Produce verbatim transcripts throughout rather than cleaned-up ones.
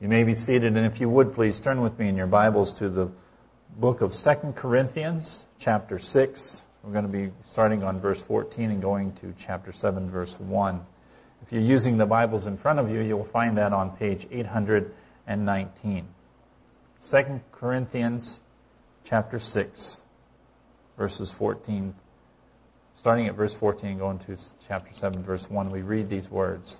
You may be seated, and if you would, please turn with me in your Bibles to the book of Second Corinthians, chapter six. We're going to be starting on verse fourteen and going to chapter seven, verse one. If you're using the Bibles in front of you, you'll find that on page eight hundred nineteen. Second Corinthians, chapter six, verses fourteen. Starting at verse fourteen and going to chapter seven, verse one, we read these words.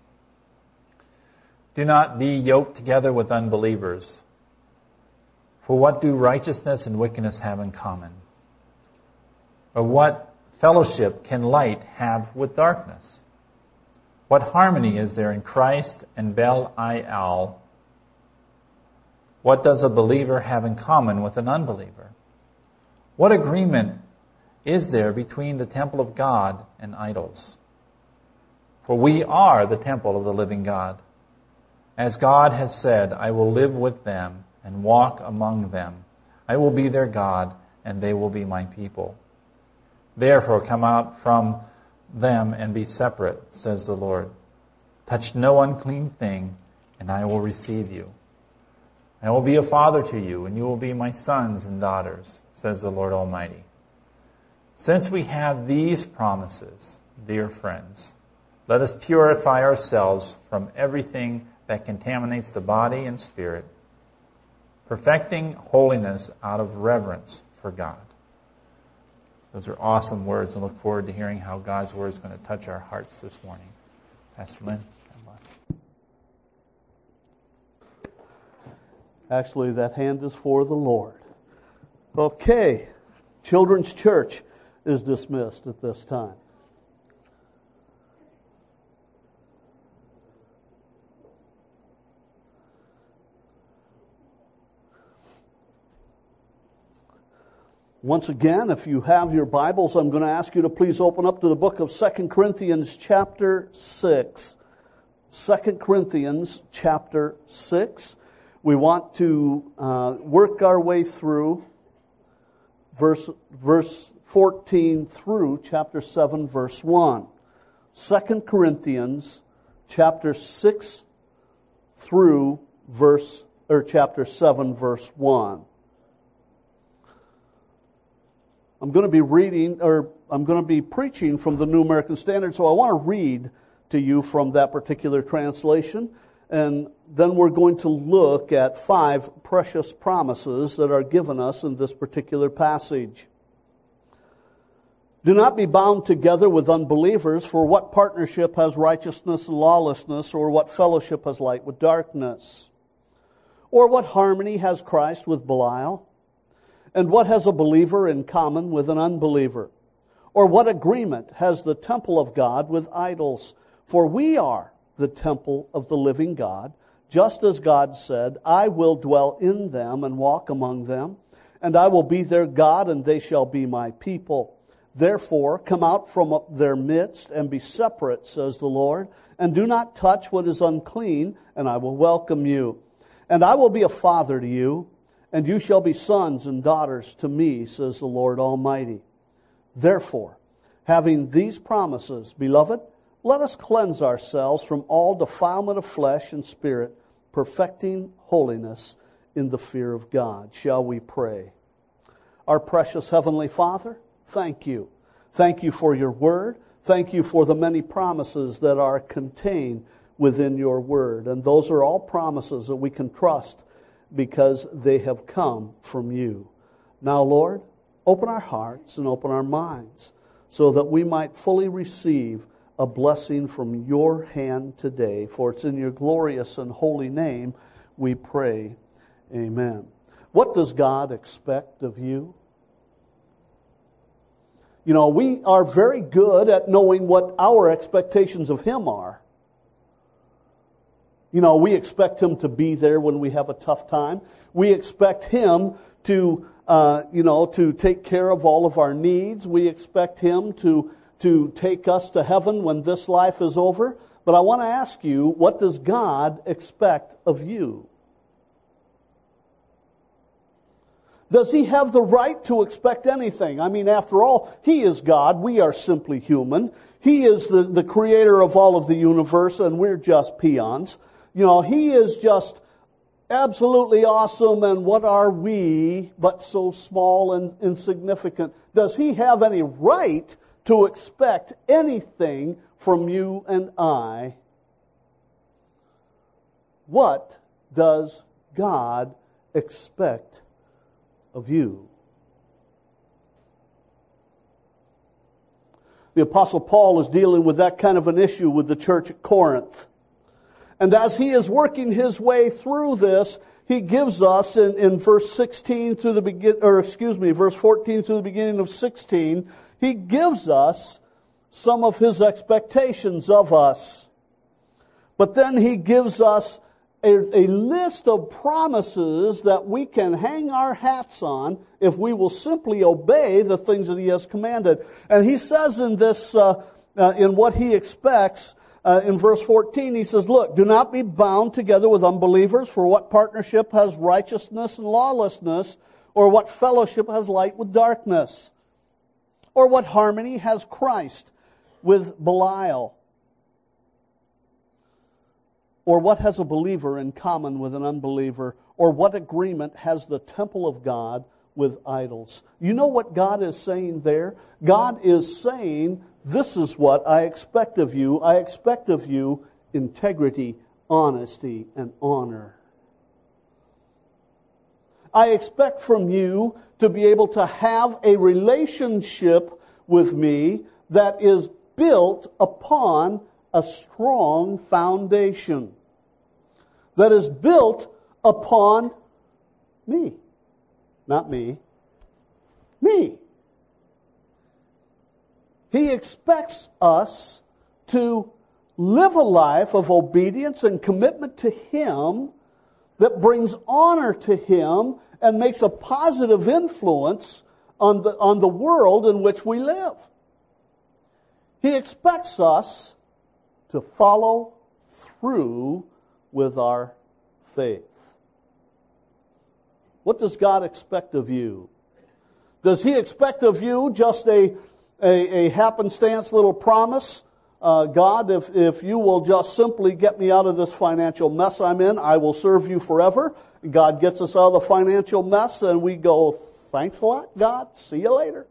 Do not be yoked together with unbelievers. For what do righteousness and wickedness have in common? Or what fellowship can light have with darkness? What harmony is there in Christ and Belial? What does a believer have in common with an unbeliever? What agreement is there between the temple of God and idols? For we are the temple of the living God. As God has said, I will live with them and walk among them. I will be their God, and they will be my people. Therefore come out from them and be separate, says the Lord. Touch no unclean thing, and I will receive you. I will be a father to you, and you will be my sons and daughters, says the Lord Almighty. Since we have these promises, dear friends, let us purify ourselves from everything that contaminates the body and spirit, perfecting holiness out of reverence for God. Those are awesome words, and look forward to hearing how God's word is going to touch our hearts this morning. Pastor Lynn, God bless. Actually, that hand is for the Lord. Okay, Children's Church is dismissed at this time. Once again, if you have your Bibles, I'm going to ask you to please open up to the book of Second Corinthians chapter six. Second Corinthians chapter six. We want to uh, work our way through verse, verse fourteen through chapter seven, verse one. Second Corinthians chapter six through verse or chapter seven, verse one. I'm going to be reading, or I'm going to be preaching from the New American Standard, so I want to read to you from that particular translation, and then we're going to look at five precious promises that are given us in this particular passage. Do not be bound together with unbelievers, for what partnership has righteousness and lawlessness, or what fellowship has light with darkness? Or what harmony has Christ with Belial? And what has a believer in common with an unbeliever? Or what agreement has the temple of God with idols? For we are the temple of the living God, just as God said, I will dwell in them and walk among them, and I will be their God, and they shall be my people. Therefore, come out from their midst and be separate, says the Lord, and do not touch what is unclean, and I will welcome you. And I will be a father to you, and you shall be sons and daughters to me, says the Lord Almighty. Therefore, having these promises, beloved, let us cleanse ourselves from all defilement of flesh and spirit, perfecting holiness in the fear of God. Shall we pray? Our precious Heavenly Father, thank you. Thank you for your word. Thank you for the many promises that are contained within your word. And those are all promises that we can trust because they have come from you. Now, Lord, open our hearts and open our minds so that we might fully receive a blessing from your hand today. For it's in your glorious and holy name we pray. Amen. What does God expect of you? You know, we are very good at knowing what our expectations of Him are. You know, we expect Him to be there when we have a tough time. We expect Him to, uh, you know, to take care of all of our needs. We expect Him to, to take us to heaven when this life is over. But I want to ask you, what does God expect of you? Does He have the right to expect anything? I mean, after all, He is God. We are simply human. He is the, the creator of all of the universe, and we're just peons. You know, He is just absolutely awesome, and what are we but so small and insignificant? Does He have any right to expect anything from you and I? What does God expect of you? The Apostle Paul is dealing with that kind of an issue with the church at Corinth. And as he is working his way through this, he gives us in, in verse sixteen through the begin, or excuse me, verse fourteen through the beginning of sixteen, he gives us some of his expectations of us. But then he gives us a, a list of promises that we can hang our hats on if we will simply obey the things that he has commanded. And he says in this, uh, uh, in what he expects, Uh, in verse fourteen, he says, look, do not be bound together with unbelievers, for what partnership has righteousness and lawlessness, or what fellowship has light with darkness? Or what harmony has Christ with Belial? Or what has a believer in common with an unbeliever? Or what agreement has the temple of God with idols? You know what God is saying there? God is saying, this is what I expect of you. I expect of you integrity, honesty, and honor. I expect from you to be able to have a relationship with me that is built upon a strong foundation. That is built upon me. Not me. Me. He expects us to live a life of obedience and commitment to Him that brings honor to Him and makes a positive influence on the, on the world in which we live. He expects us to follow through with our faith. What does God expect of you? Does He expect of you just a A, a happenstance little promise? Uh, God, if, if you will just simply get me out of this financial mess I'm in, I will serve you forever. God gets us out of the financial mess and we go, thanks a lot, God. See you later.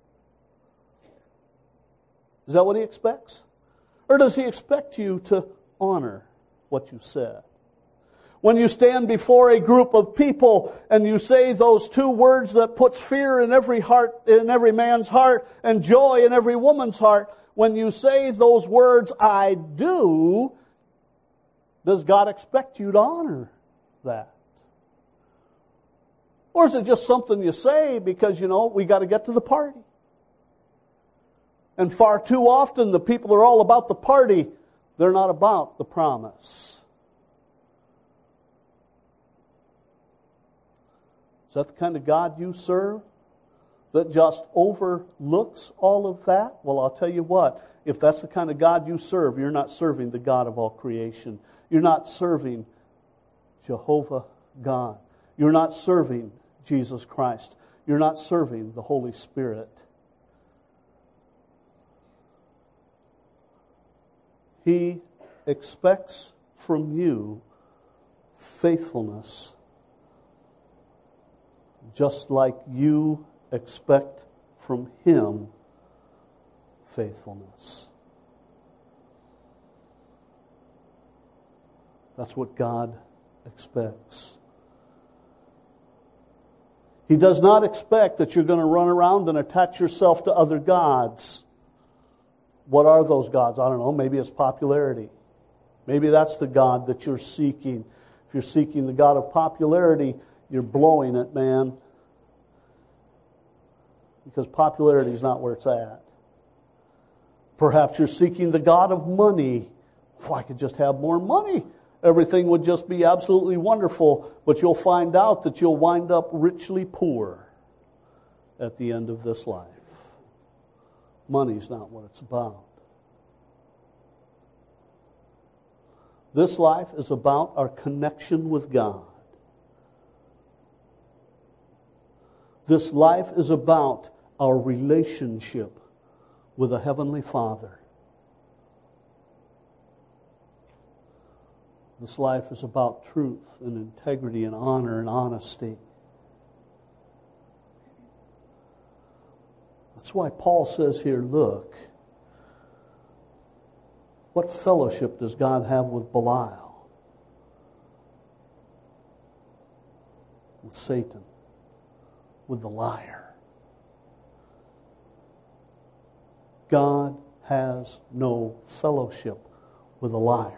Is that what He expects? Or does He expect you to honor what you said? When you stand before a group of people and you say those two words that puts fear in every heart, in every man's heart, and joy in every woman's heart, when you say those words, I do, does God expect you to honor that? Or is it just something you say because, you know, we got to get to the party? And far too often the people are all about the party. They're not about the promise. Is that the kind of God you serve that just overlooks all of that? Well, I'll tell you what, if that's the kind of God you serve, you're not serving the God of all creation. You're not serving Jehovah God. You're not serving Jesus Christ. You're not serving the Holy Spirit. He expects from you faithfulness, just like you expect from Him faithfulness. That's what God expects. He does not expect that you're going to run around and attach yourself to other gods. What are those gods? I don't know. Maybe it's popularity. Maybe that's the God that you're seeking. If you're seeking the God of popularity, you're blowing it, man. Because popularity is not where it's at. Perhaps you're seeking the God of money. If I could just have more money, everything would just be absolutely wonderful. But you'll find out that you'll wind up richly poor at the end of this life. Money's not what it's about. This life is about our connection with God. This life is about our relationship with a Heavenly Father. This life is about truth and integrity and honor and honesty. That's why Paul says here, look, what fellowship does God have with Belial? With Satan? With the liar? God has no fellowship with a liar.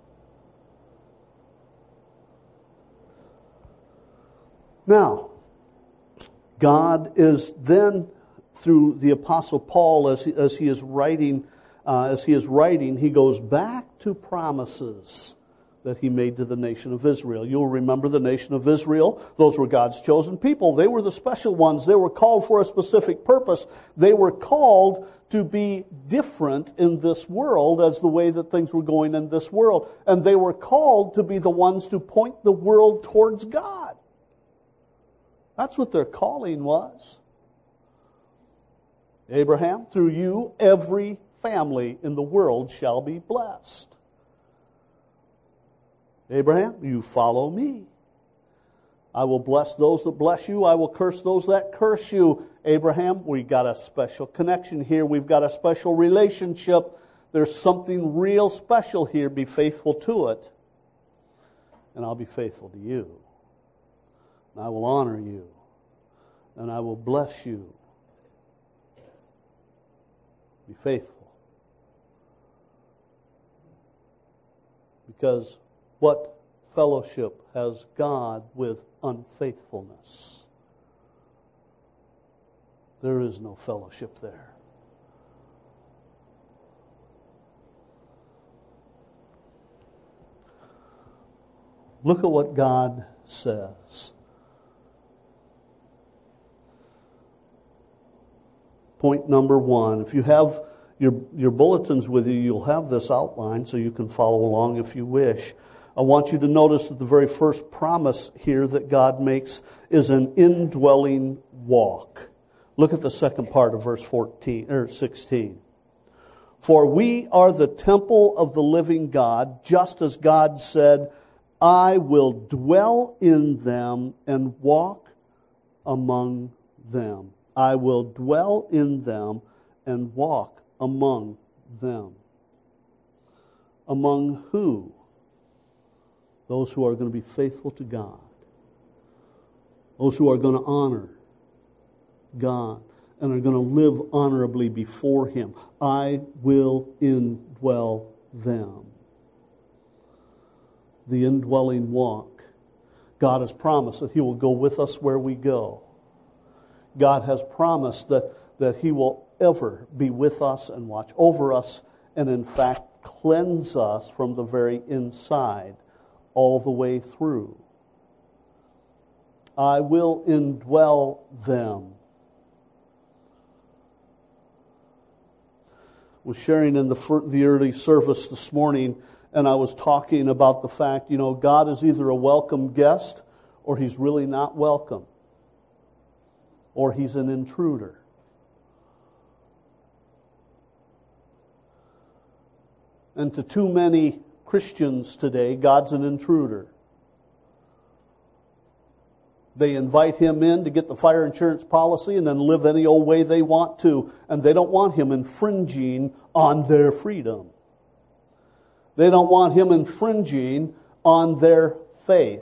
Now, God is then, through the Apostle Paul, as he, as he is writing, uh, as he is writing, he goes back to promises that he made to the nation of Israel. You'll remember the nation of Israel. Those were God's chosen people. They were the special ones. They were called for a specific purpose. They were called to be different in this world as the way that things were going in this world. And they were called to be the ones to point the world towards God. That's what their calling was. Abraham, through you, every family in the world shall be blessed. Abraham, you follow me. I will bless those that bless you. I will curse those that curse you. Abraham, we got a special connection here. We've got a special relationship. There's something real special here. Be faithful to it. And I'll be faithful to you. And I will honor you. And I will bless you. Be faithful. Because what fellowship has God with unfaithfulness? There is no fellowship there. Look at what God says. Point number one. If you have your, your bulletins with you, you'll have this outline so you can follow along if you wish. I want you to notice that the very first promise here that God makes is an indwelling walk. Look at the second part of verse fourteen or sixteen. For we are the temple of the living God, just as God said, I will dwell in them and walk among them. I will dwell in them and walk among them. Among who? Those who are going to be faithful to God. Those who are going to honor God and are going to live honorably before Him. I will indwell them. The indwelling walk. God has promised that He will go with us where we go. God has promised that, that He will ever be with us and watch over us and in fact cleanse us from the very inside all the way through. I will indwell them. I was sharing in the, the early service this morning, and I was talking about the fact, you know, God is either a welcome guest or He's really not welcome. Or He's an intruder. And to too many Christians today, God's an intruder. They invite Him in to get the fire insurance policy and then live any old way they want to. And they don't want Him infringing on their freedom. They don't want Him infringing on their faith.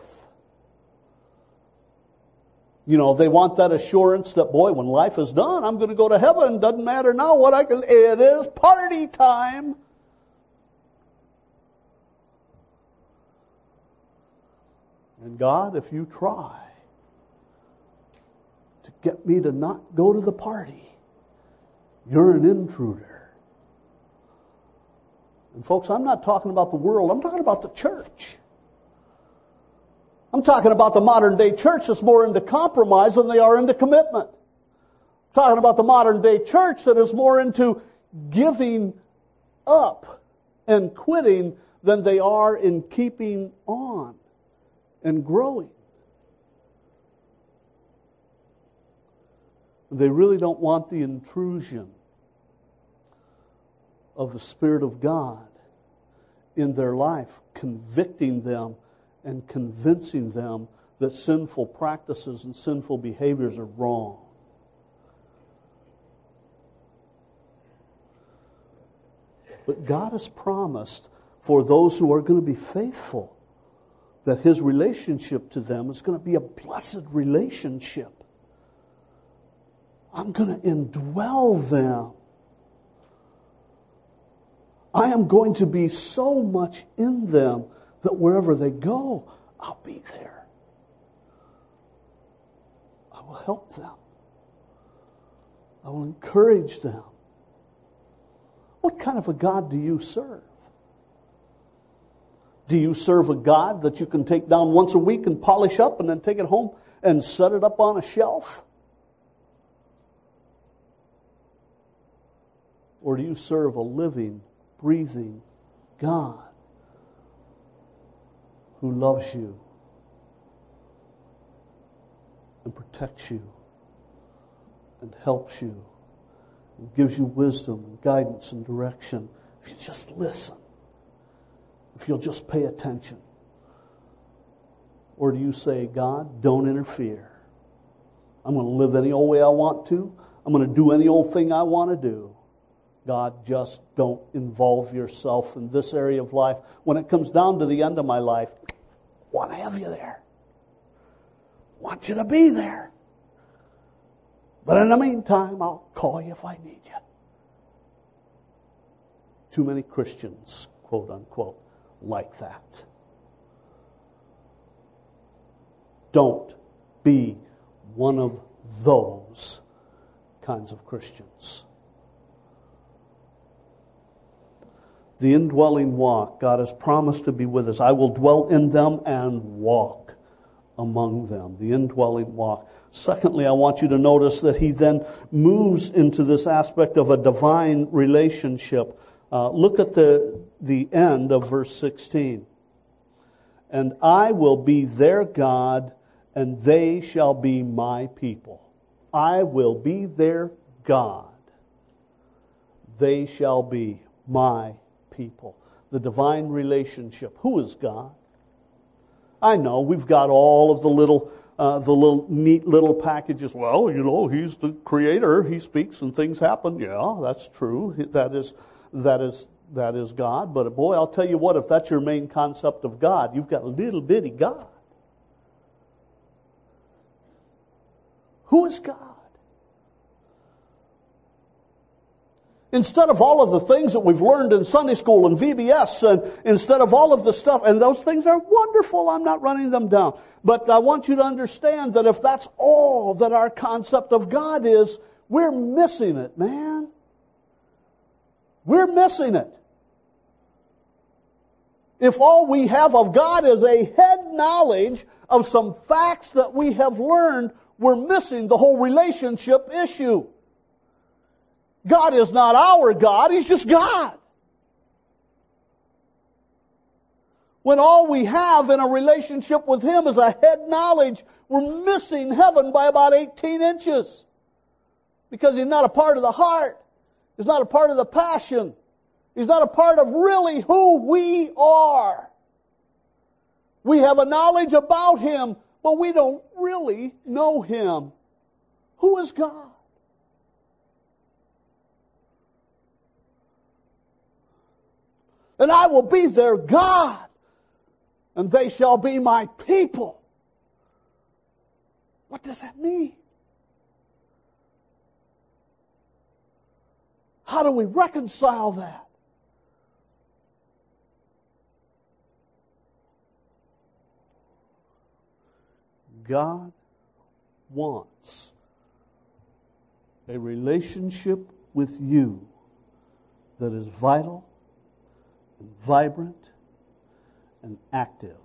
You know, they want that assurance that, boy, when life is done, I'm going to go to heaven. Doesn't matter now what I can... It is party time. And God, if you try to get me to not go to the party, you're an intruder. And folks, I'm not talking about the world. I'm talking about the church. I'm talking about the modern day church that's more into compromise than they are into commitment. I'm talking about the modern day church that is more into giving up and quitting than they are in keeping on and growing. They really don't want the intrusion of the Spirit of God in their life, convicting them and convincing them that sinful practices and sinful behaviors are wrong. But God has promised for those who are going to be faithful that His relationship to them is going to be a blessed relationship. I'm going to indwell them. I am going to be so much in them that wherever they go, I'll be there. I will help them. I will encourage them. What kind of a God do you serve? Do you serve a God that you can take down once a week and polish up and then take it home and set it up on a shelf? Or do you serve a living, breathing God who loves you and protects you and helps you and gives you wisdom and guidance and direction if you just listen, if you'll just pay attention? Or do you say, God, don't interfere. I'm going to live any old way I want to. I'm going to do any old thing I want to do. God, just don't involve yourself in this area of life. When it comes down to the end of my life, I want to have you there. I want you to be there. But in the meantime, I'll call you if I need you. Too many Christians, quote unquote, like that. Don't be one of those kinds of Christians. The indwelling walk, God has promised to be with us. I will dwell in them and walk among them. The indwelling walk. Secondly, I want you to notice that he then moves into this aspect of a divine relationship. Uh, look at the, the end of verse sixteen. And I will be their God, and they shall be my people. I will be their God. They shall be my people. The divine relationship. Who is God? I know we've got all of the little, uh, the little neat little packages. Well, you know, He's the Creator. He speaks and things happen. Yeah, that's true. That is, that is, that is God. But boy, I'll tell you what. If that's your main concept of God, you've got a little bitty God. Who is God? Instead of all of the things that we've learned in Sunday school and V B S, and instead of all of the stuff, and those things are wonderful, I'm not running them down. But I want you to understand that if that's all that our concept of God is, we're missing it, man. We're missing it. If all we have of God is a head knowledge of some facts that we have learned, we're missing the whole relationship issue. God is not our God, He's just God. When all we have in a relationship with Him is a head knowledge, we're missing heaven by about eighteen inches. Because He's not a part of the heart. He's not a part of the passion. He's not a part of really who we are. We have a knowledge about Him, but we don't really know Him. Who is God? And I will be their God, and they shall be my people. What does that mean? How do we reconcile that? God wants a relationship with you that is vital, and vibrant, and active.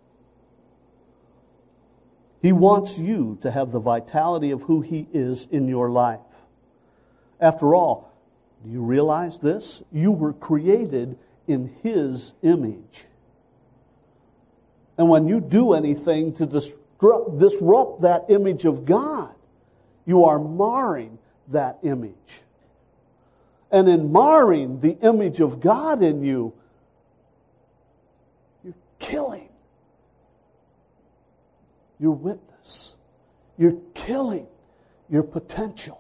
He wants you to have the vitality of who He is in your life. After all, do you realize this? You were created in His image. And when you do anything to disrupt, disrupt that image of God, you are marring that image. And in marring the image of God in you, killing your witness. You're killing your potential.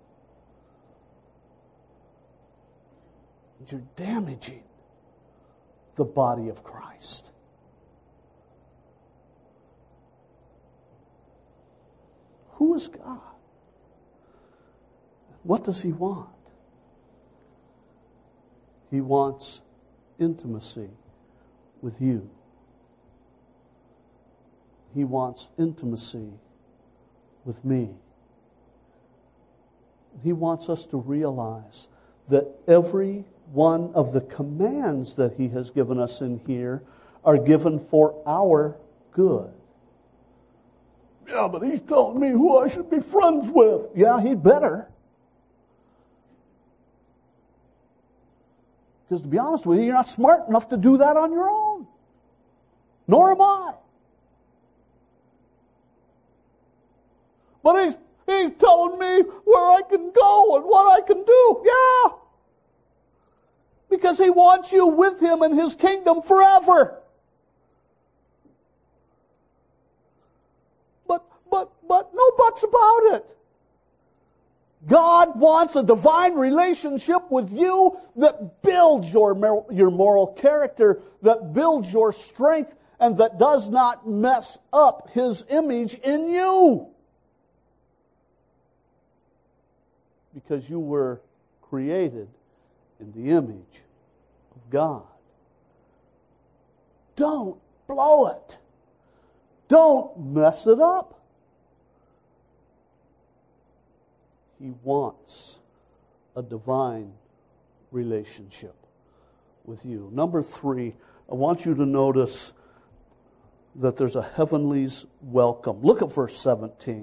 You're damaging the body of Christ. Who is God? What does He want? He wants intimacy with you. He wants intimacy with me. He wants us to realize that every one of the commands that He has given us in here are given for our good. Yeah, but He's telling me who I should be friends with. Yeah, He'd better. Because to be honest with you, you're not smart enough to do that on your own. Nor am I. But He's, he's telling me where I can go and what I can do. Yeah. Because He wants you with Him in His kingdom forever. But, but, but, no buts about it. God wants a divine relationship with you that builds your, your moral character, that builds your strength, and that does not mess up His image in you. Because you were created in the image of God. Don't blow it. Don't mess it up. He wants a divine relationship with you. Number three, I want you to notice that there's a heavenly's welcome. Look at verse seventeen.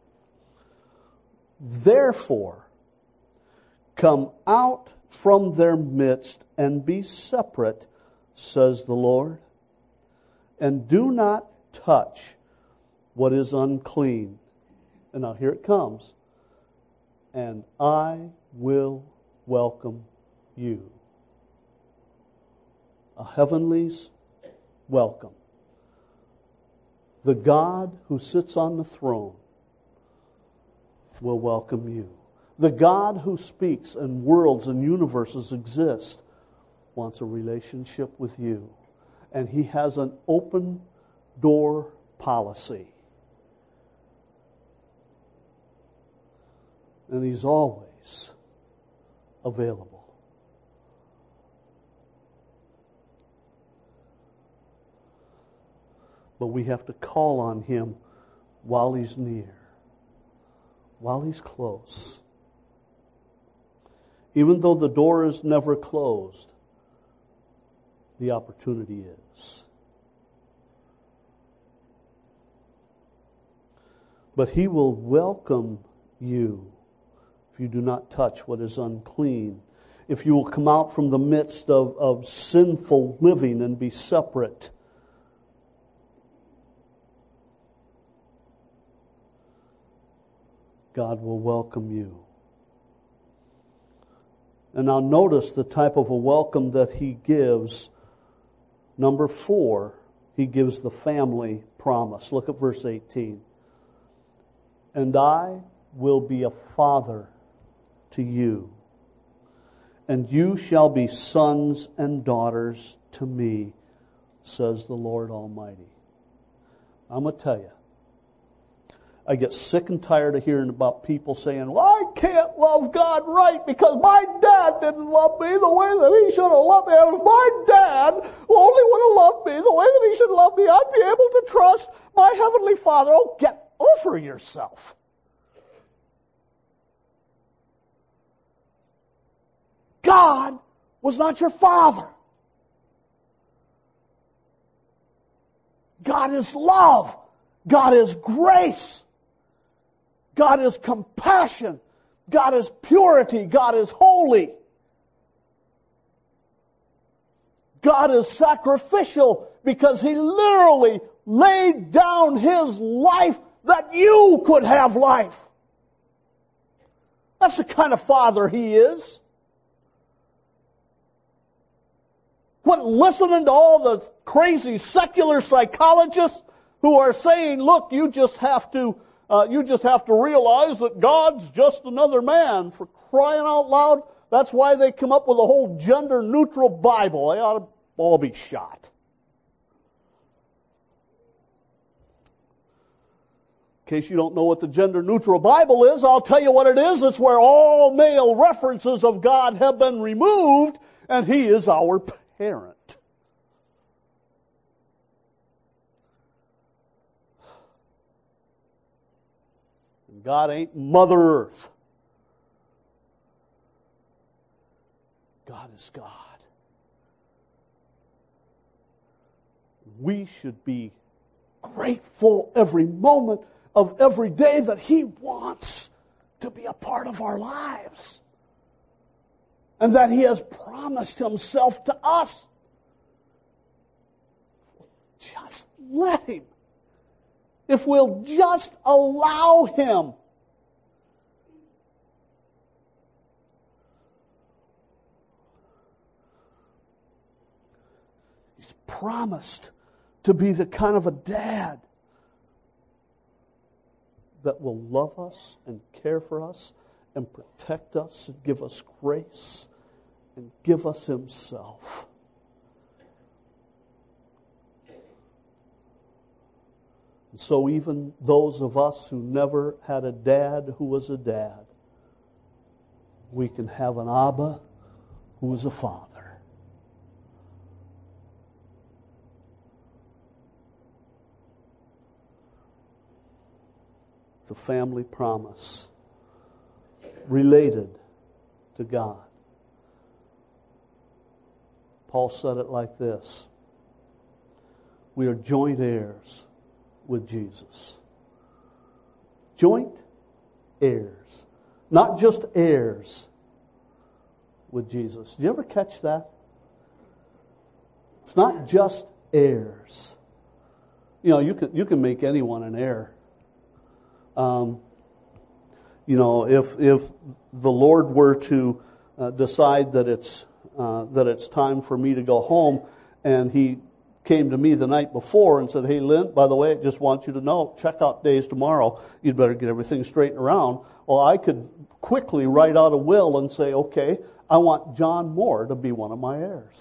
Therefore, come out from their midst and be separate, says the Lord, and do not touch what is unclean. And now here it comes. And I will welcome you. A heavenly's welcome. The God who sits on the throne will welcome you. The God who speaks and worlds and universes exist wants a relationship with you. And He has an open door policy. And He's always available. But we have to call on Him while He's near, while He's close. Even though the door is never closed, the opportunity is. But He will welcome you if you do not touch what is unclean. If you will come out from the midst of, of sinful living and be separate. God will welcome you. And now notice the type of a welcome that He gives. Number four, He gives the family promise. Look at verse eighteen. And I will be a father to you, and you shall be sons and daughters to me, says the Lord Almighty. I'm going to tell you, I get sick and tired of hearing about people saying, well, I can't love God right because my dad didn't love me the way that He should have loved me. And if my dad only would have loved me the way that He should love me, I'd be able to trust my Heavenly Father. Oh, get over yourself. God was not your father. God is love. God is grace. God is compassion. God is purity. God is holy. God is sacrificial because He literally laid down His life that you could have life. That's the kind of Father He is. Quit listening to all the crazy secular psychologists who are saying, look, you just have to, uh, you just have to realize that God's just another man. For crying out loud, that's why they come up with a whole gender-neutral Bible. They ought to all be shot. In case you don't know what the gender-neutral Bible is, I'll tell you what it is. It's where all male references of God have been removed, and He is our parent. And God ain't Mother Earth. God is God. We should be grateful every moment of every day that He wants to be a part of our lives. And that He has promised Himself to us. Just let Him. If we'll just allow Him. He's promised to be the kind of a dad that will love us and care for us and protect us and give us grace and give us Himself. And so even those of us who never had a dad who was a dad, we can have an Abba who is a father. The family promise related to God. Paul said it like this: we are joint heirs with Jesus. Joint heirs. Not just heirs with Jesus. Did you ever catch that? It's not just heirs. You know, you can you can make anyone an heir. Um, you know, if if the Lord were to uh, decide that it's uh, that it's time for me to go home, and He came to me the night before and said, "Hey, Lynn, by the way, I just want you to know, checkout day is tomorrow. You'd better get everything straightened around." Well, I could quickly write out a will and say, "Okay, I want John Moore to be one of my heirs."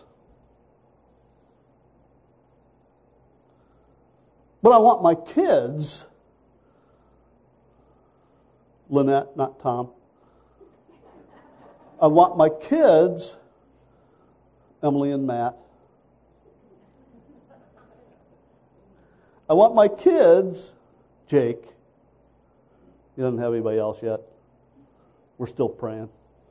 But I want my kids, Lynette, not Tom. I want my kids, Emily and Matt. I want my kids, Jake. He doesn't have anybody else yet. We're still praying.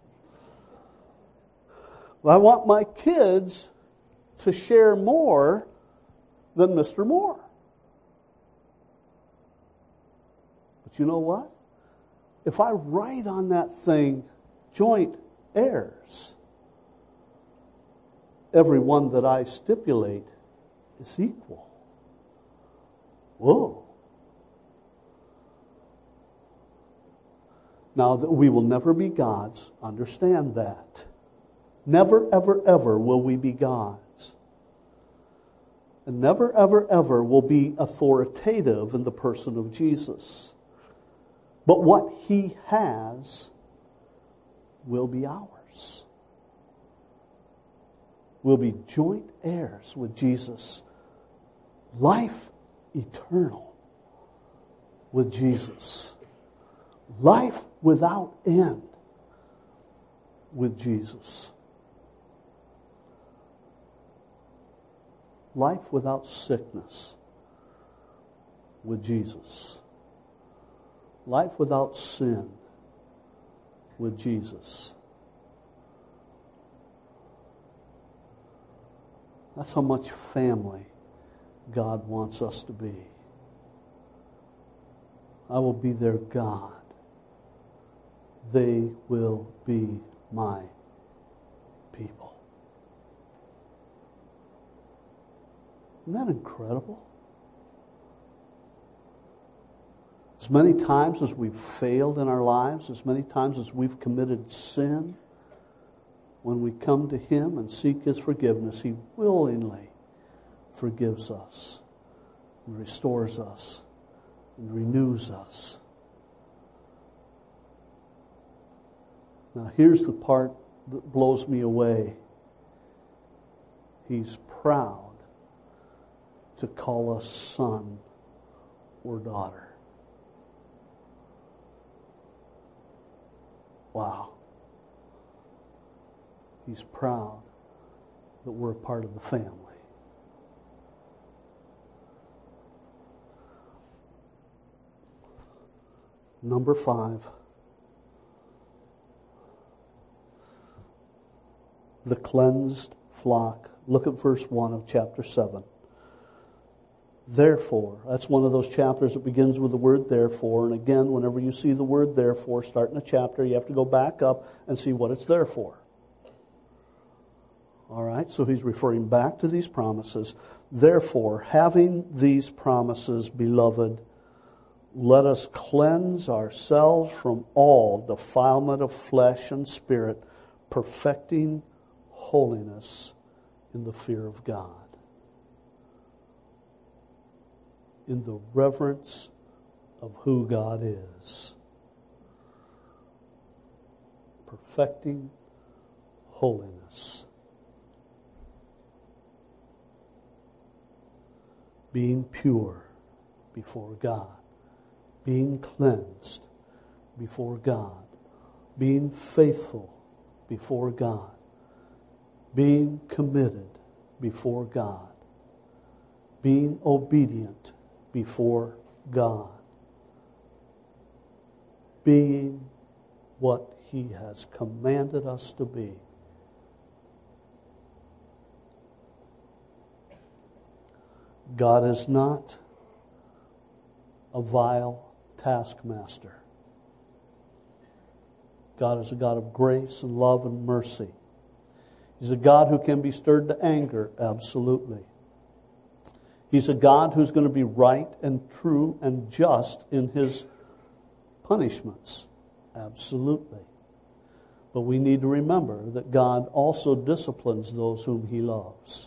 I want my kids to share more than Mister Moore. But you know what? If I write on that thing, joint heirs, every one that I stipulate is equal. Whoa. Now, that we will never be gods, understand that. Never, ever, ever will we be gods. And never, ever, ever will be authoritative in the person of Jesus. But what He has will be ours. We'll be joint heirs with Jesus. Life eternal with Jesus. Life without end with Jesus. Life without sickness with Jesus. Life without sin with Jesus. That's how much family God wants us to be. I will be their God. They will be my people. Isn't that incredible? As many times as we've failed in our lives, as many times as we've committed sin, when we come to Him and seek His forgiveness, He willingly forgives us and restores us and renews us. Now here's the part that blows me away. He's proud to call us son or daughter. Wow. He's proud that we're a part of the family. Number five. The cleansed flock. Look at verse one of chapter seven. Therefore, that's one of those chapters that begins with the word therefore. And again, whenever you see the word therefore start in a chapter, you have to go back up and see what it's there for. All right, so he's referring back to these promises. Therefore, having these promises, beloved, let us cleanse ourselves from all defilement of flesh and spirit, perfecting holiness in the fear of God, in the reverence of who God is. Perfecting holiness. Being pure before God. Being cleansed before God. Being faithful before God. Being committed before God. Being obedient before God. Being what He has commanded us to be. God is not a vile taskmaster. God is a God of grace and love and mercy. He's a God who can be stirred to anger, absolutely. He's a God who's going to be right and true and just in His punishments, absolutely. But we need to remember that God also disciplines those whom He loves.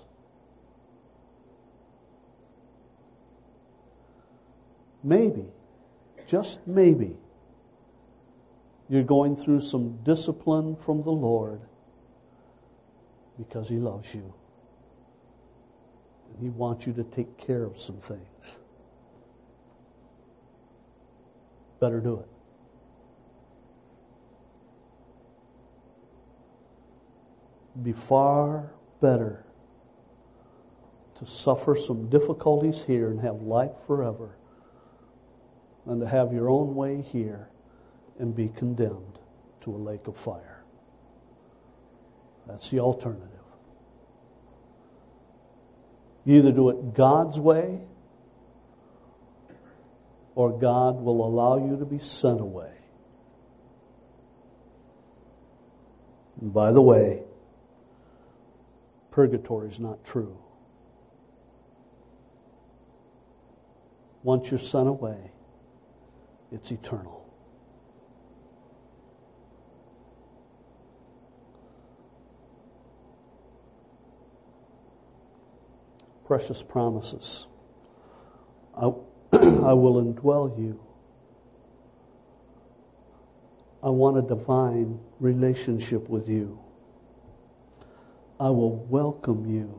Maybe, just maybe, you're going through some discipline from the Lord because He loves you. And He wants you to take care of some things. Better do it. It'd be far better to suffer some difficulties here and have life forever than to have your own way here and be condemned to a lake of fire. That's the alternative. You either do it God's way, or God will allow you to be sent away. And by the way, purgatory is not true. Once you're sent away, it's eternal. Precious promises. I, I will indwell you. I want a divine relationship with you. I will welcome you.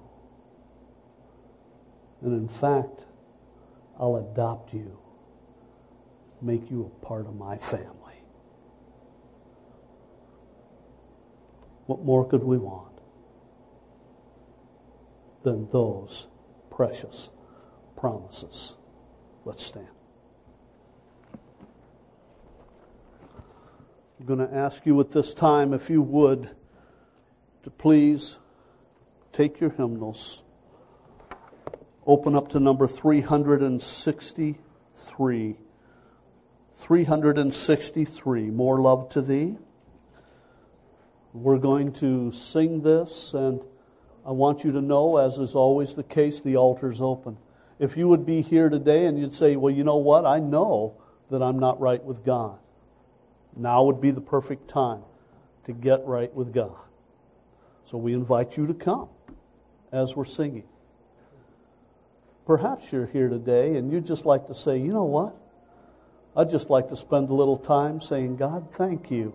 And in fact, I'll adopt you. Make you a part of my family. What more could we want than those precious promises? Let's stand. I'm going to ask you at this time, if you would, to please take your hymnals, open up to number three hundred sixty-three. three hundred sixty-three, More Love to Thee. We're going to sing this, and I want you to know, as is always the case, the altar's open. If you would be here today and you'd say, well, you know what, I know that I'm not right with God. Now would be the perfect time to get right with God. So we invite you to come as we're singing. Perhaps you're here today and you'd just like to say, you know what? I'd just like to spend a little time saying, God, thank you.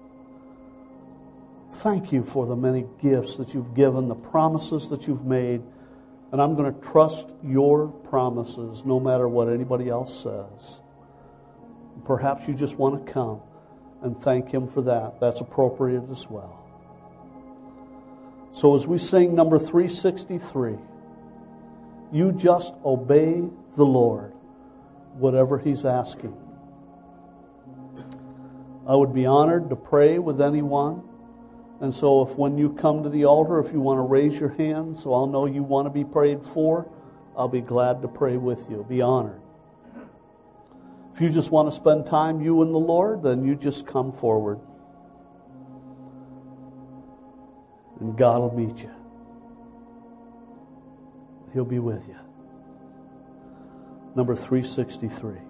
Thank you for the many gifts that you've given, the promises that you've made, and I'm going to trust your promises no matter what anybody else says. Perhaps you just want to come and thank Him for that. That's appropriate as well. So as we sing number three sixty-three, you just obey the Lord, whatever He's asking. I would be honored to pray with anyone. And so if when you come to the altar, if you want to raise your hand so I'll know you want to be prayed for, I'll be glad to pray with you. Be honored. If you just want to spend time, you and the Lord, then you just come forward. And God will meet you. He'll be with you. Number three sixty-three.